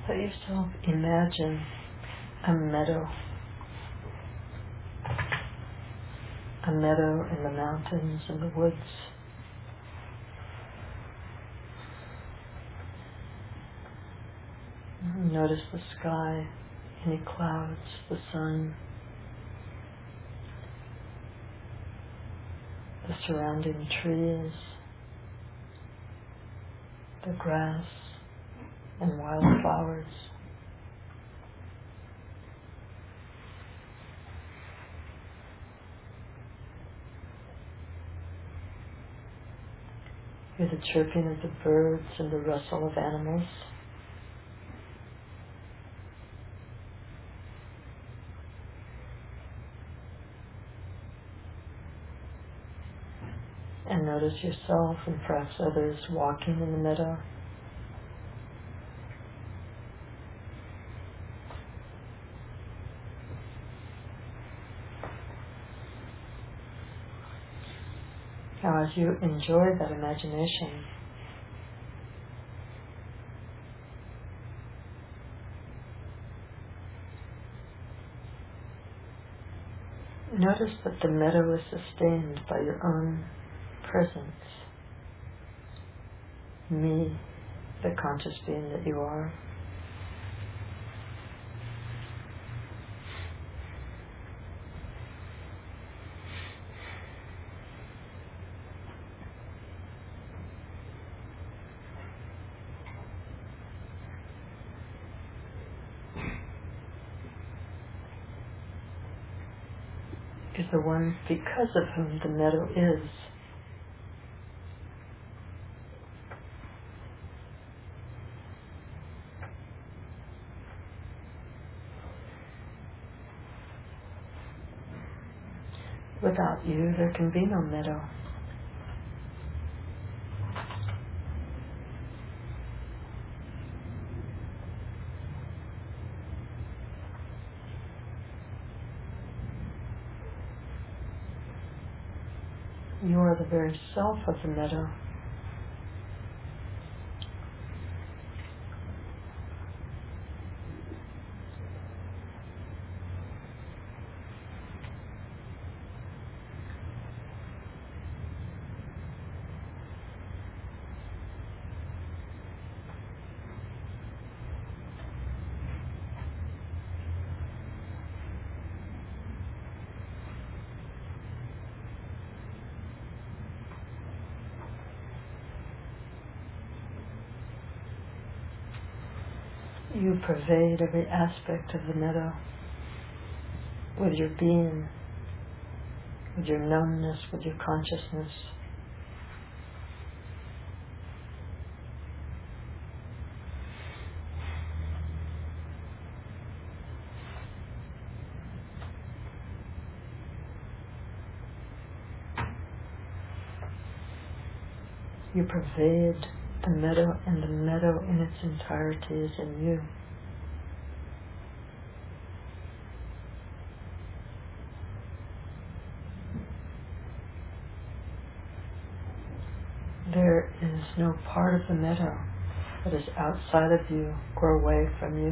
Let yourself imagine a meadow in the mountains and the woods. Notice the sky, any clouds, the sun, the surrounding trees, the grass and wildflowers. Hear the chirping of the birds and the rustle of animals. And notice yourself and perhaps others walking in the meadow. Now, as you enjoy that imagination, notice that the meadow is sustained by your own presence. Me, the conscious being that you are. Is the one because of whom the meadow is. Without you, there can be no meadow. You are the very self of the meadow. You pervade every aspect of the meadow with your being, with your knownness, with your consciousness. You pervade the meadow, and the meadow in its entirety is in you. There is no part of the meadow that is outside of you or away from you.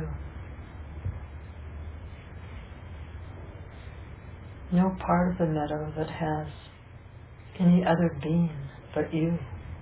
No part of the meadow that has any other being but you.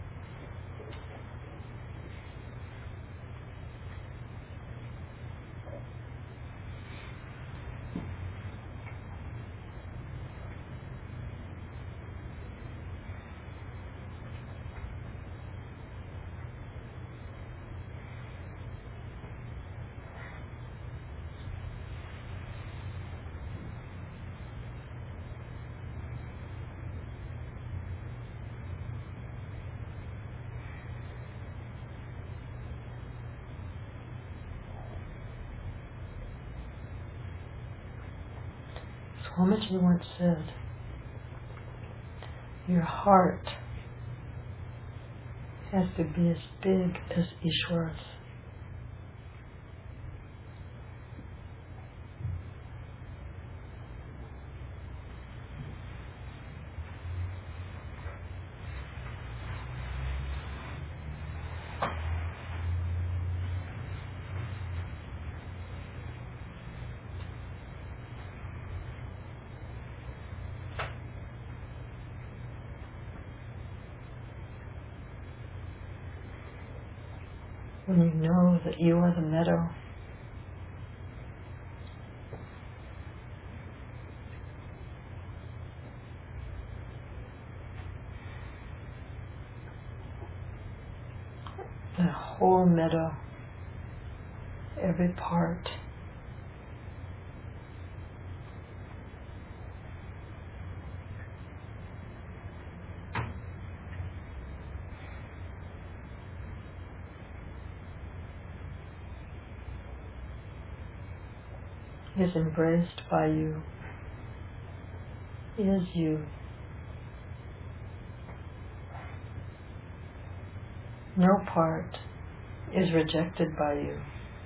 Swamiji once said, your heart has to be as big as Ishwara's. When you know that you are the meadow, the whole meadow, every part, is embraced by you, is you. No part is rejected by you.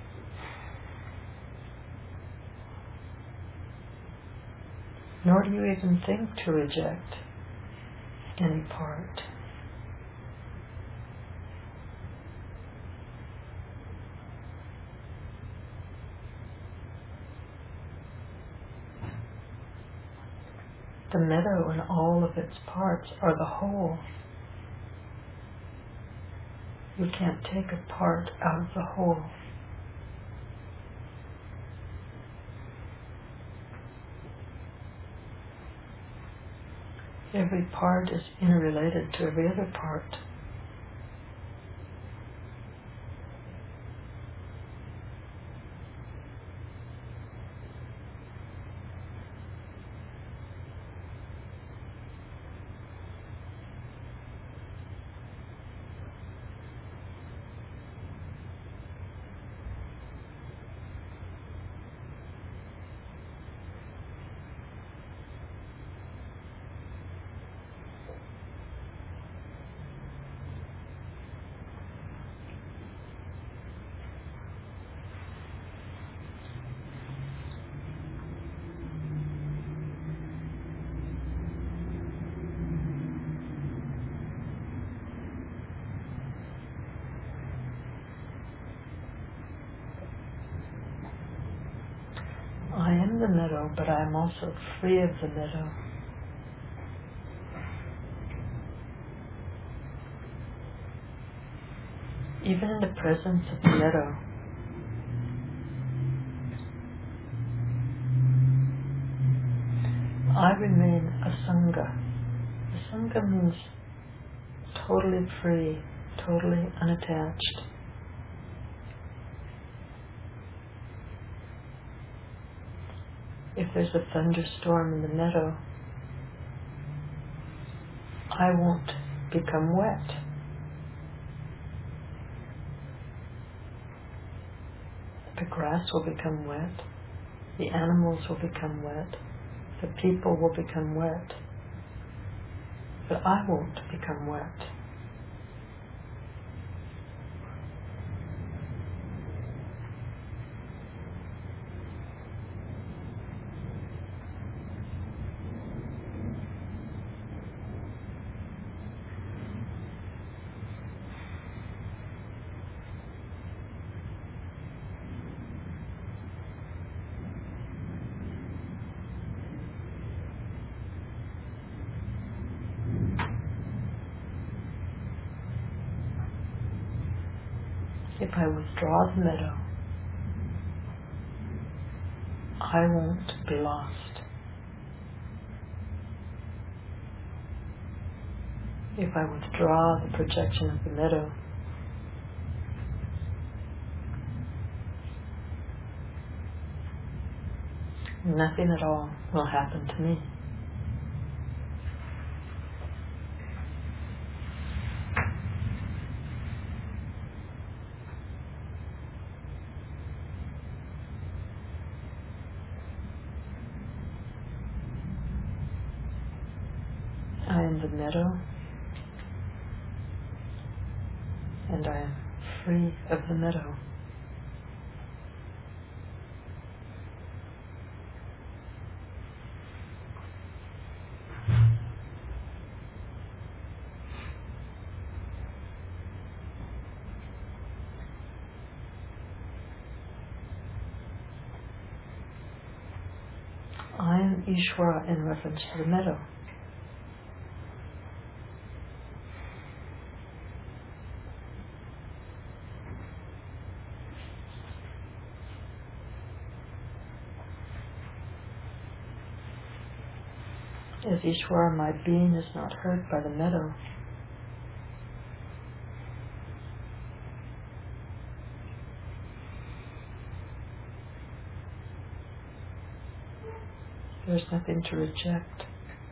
Nor do you even think to reject any part. The meadow and all of its parts are the whole. You can't take a part out of the whole. Every part is interrelated to every other part. I am the meadow, but I am also free of the meadow. Even in the presence of the meadow, I remain asanga. Asanga means totally free, totally unattached. If there's a thunderstorm in the meadow, I won't become wet. The grass will become wet. The animals will become wet. The people will become wet. But I won't become wet. If I withdraw the meadow, I won't be lost. If I withdraw the projection of the meadow, nothing at all will happen to me. I am the meadow, and I am free of the meadow. I am Ishvara in reference to the meadow. As Ishvara, my being is not hurt by the meadow. There's nothing to reject.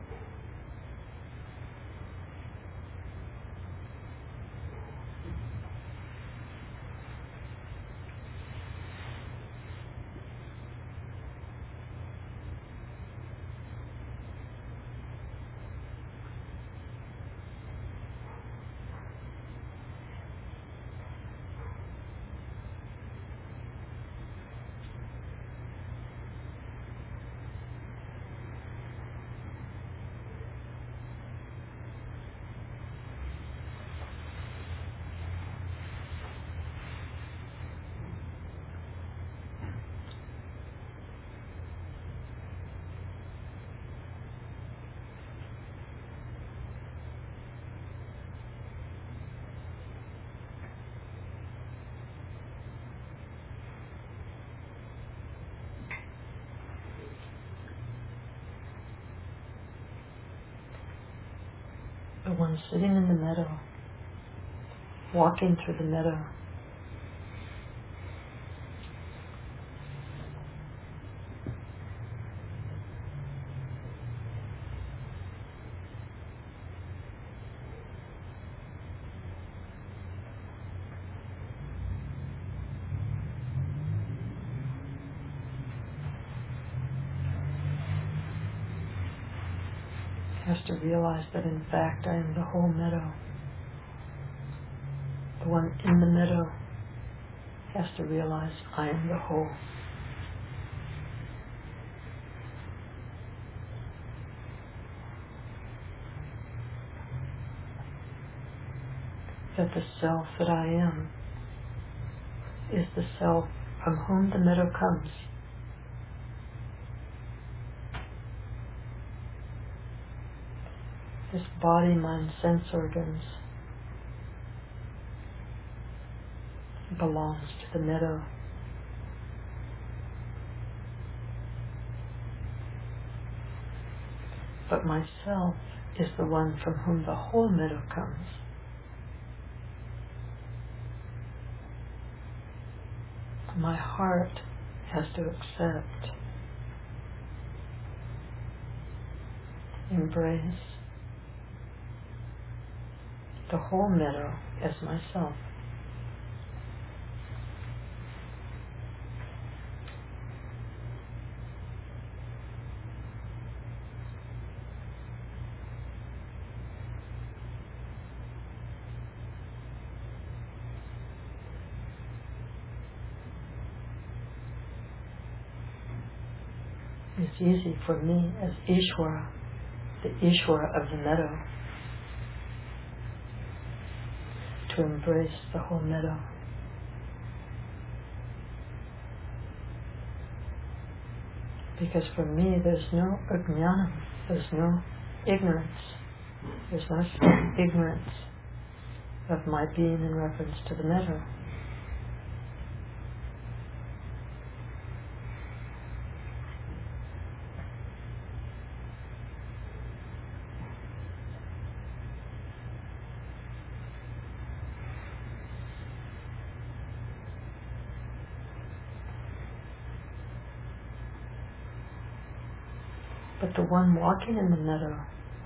The one sitting in the meadow, walking through the meadow, has to realize that in fact I am the whole meadow. The one in the meadow has to realize I am the whole. That the self that I am is the self from whom the meadow comes. This body, mind, sense organs belongs to the meadow. But myself is the one from whom the whole meadow comes. My heart has to accept, embrace the whole meadow as myself. It's easy for me as Ishvara, the Ishvara of the meadow, to embrace the whole meadow. Because for me there's no ajnana, there's no ignorance, there's no ignorance of my being in reference to the meadow. But the one walking in the meadow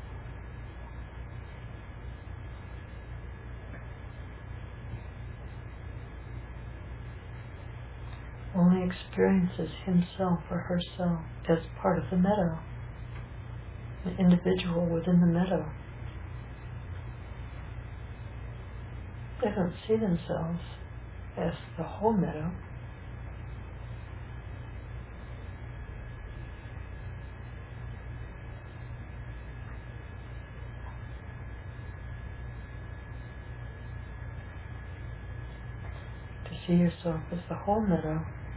only experiences himself or herself as part of the meadow, an individual within the meadow. They don't see themselves as the whole meadow. To see yourself as the whole meadow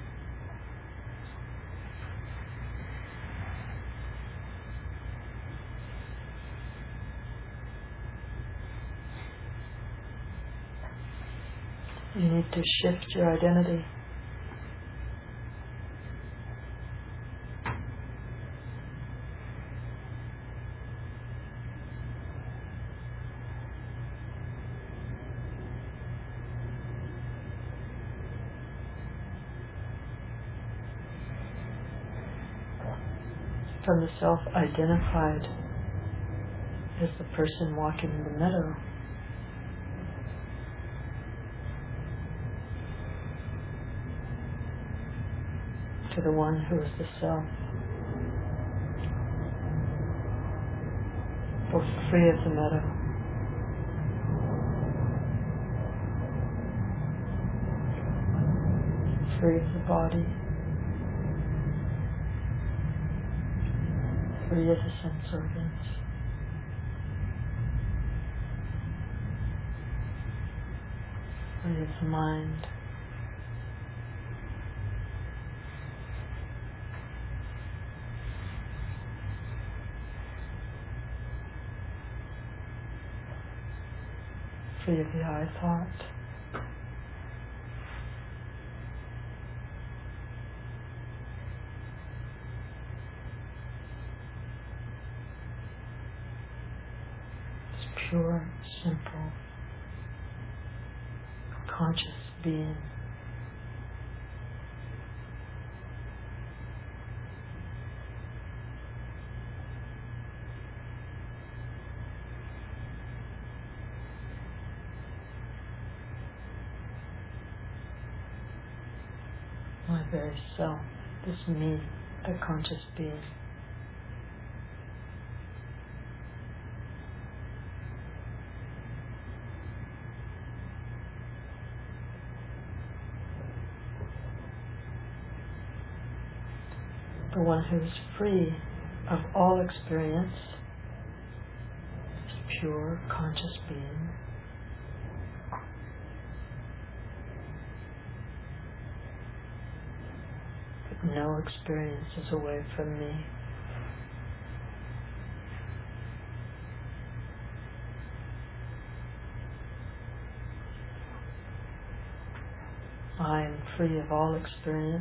you need to shift your identity. from the self identified as the person walking in the meadow to the one who is the self, both free of the meadow, free of the body, free of the sense organs, free of the mind, free of the I thought, pure, simple, conscious being. My very self, this me, the conscious being. The one who is free of all experience, this pure, conscious being. But no experience is away from me. I am free of all experience.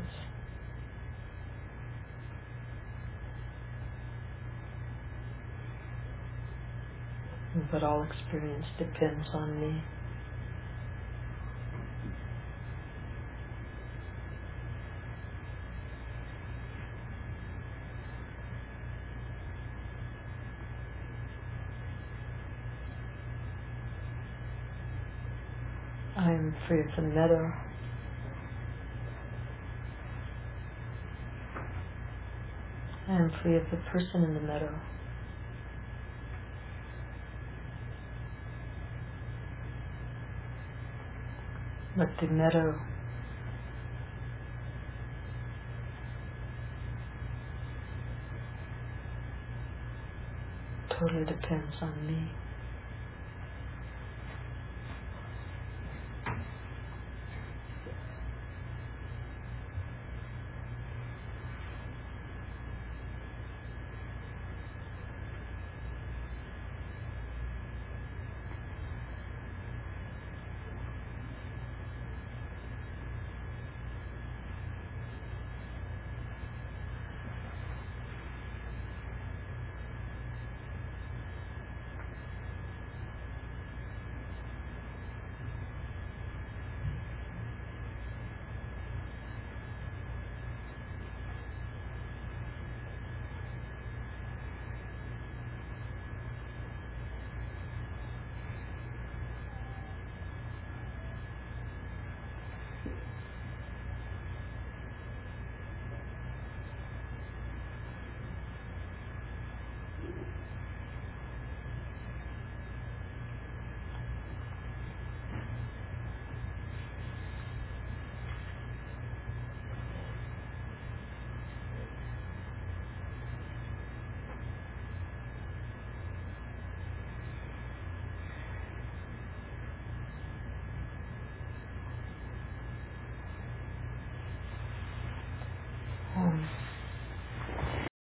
But all experience depends on me. I am free of the meadow. I am free of the person in the meadow. But the meadow totally depends on me.